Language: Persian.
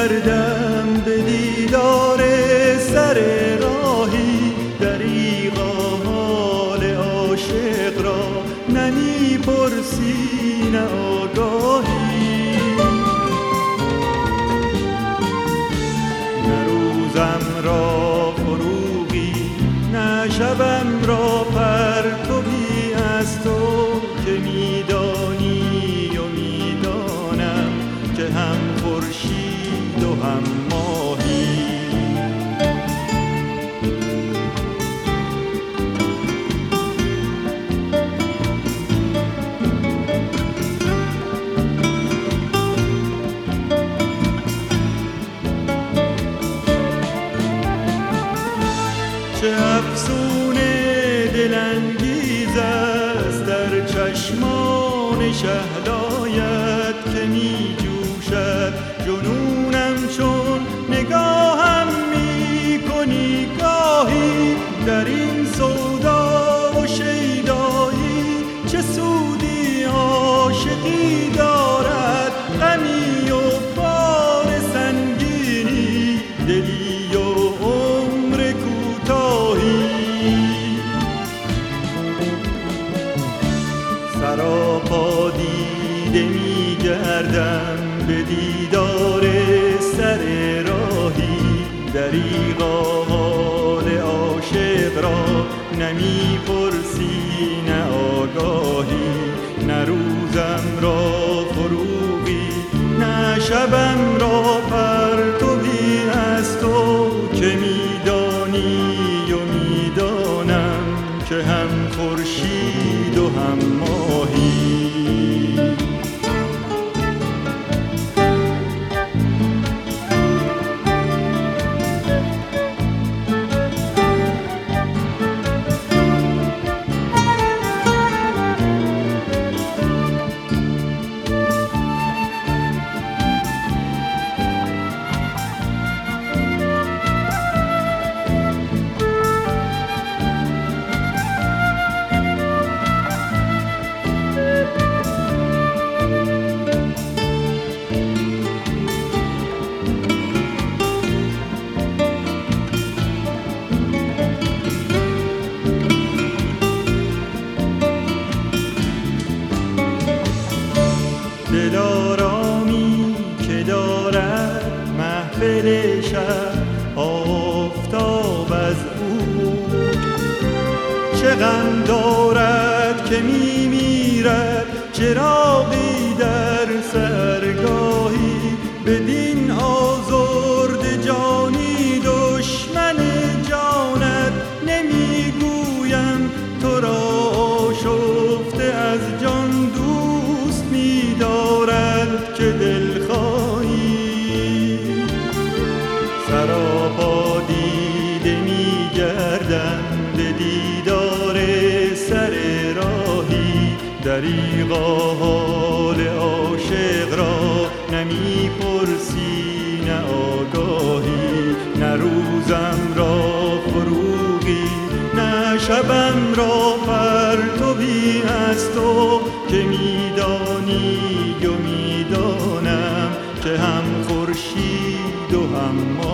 گردم به دیدار سر راهی، دریغا حال عاشق را نمی پرسی نه آگاهی. نه روزم را فروغی نه شبم را پرتوی از تو، که میدانی و میدانم که هم خورشید و هم ماهی. چه افسون دلانگیز است در چشمان شهلایت که می جوشد جنونم، چون نگاهم می کنی گاهی. در این سودا و شیدایی چه سودی عاشقی دارد، غمی و بار سنگینی، دلی و عمر کوتاهی. سراپا دیده می گردم به دیدار سر راهی، دریغا حال عاشق را نمی پرسی نه آگاهی. نه روزم را فروغی نه شبم را پرتوی از تو، که میدانی و میدانم که هم خورشید و هم ماهی. دلارامی که دارد محفل شب آفتاب از او، چه غم دارد که می میرد چراغی در سرگاهی. بدین آزرد جانی دشمن جانت نمی گویم تو را آشفته از جان دوست می دارد که دلخواهی. سراپا دیده می گردم به دیدار سر راهی، دریغا حال عاشق را نمی پرسی نه آگاهی. نه روزم را فروغی نه شبم را پرتوی از تو، که میدانی و میدانم که هم خورشید و هم